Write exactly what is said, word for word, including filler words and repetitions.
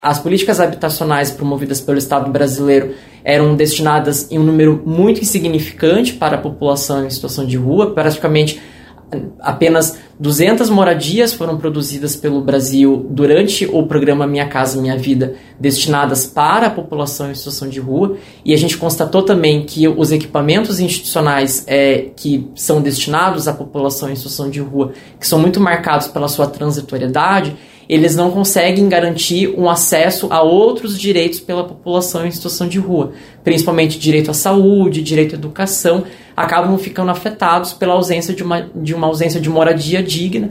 As políticas habitacionais promovidas pelo Estado brasileiro eram destinadas em um número muito insignificante para a população em situação de rua. Praticamente apenas duzentas moradias foram produzidas pelo Brasil durante o programa Minha Casa Minha Vida, destinadas para a população em situação de rua. E a gente constatou também que os equipamentos institucionais é, que são destinados à população em situação de rua, que são muito marcados pela sua transitoriedade, eles não conseguem garantir um acesso a outros direitos pela população em situação de rua, principalmente direito à saúde, direito à educação, acabam ficando afetados pela ausência de uma, de uma ausência de moradia digna.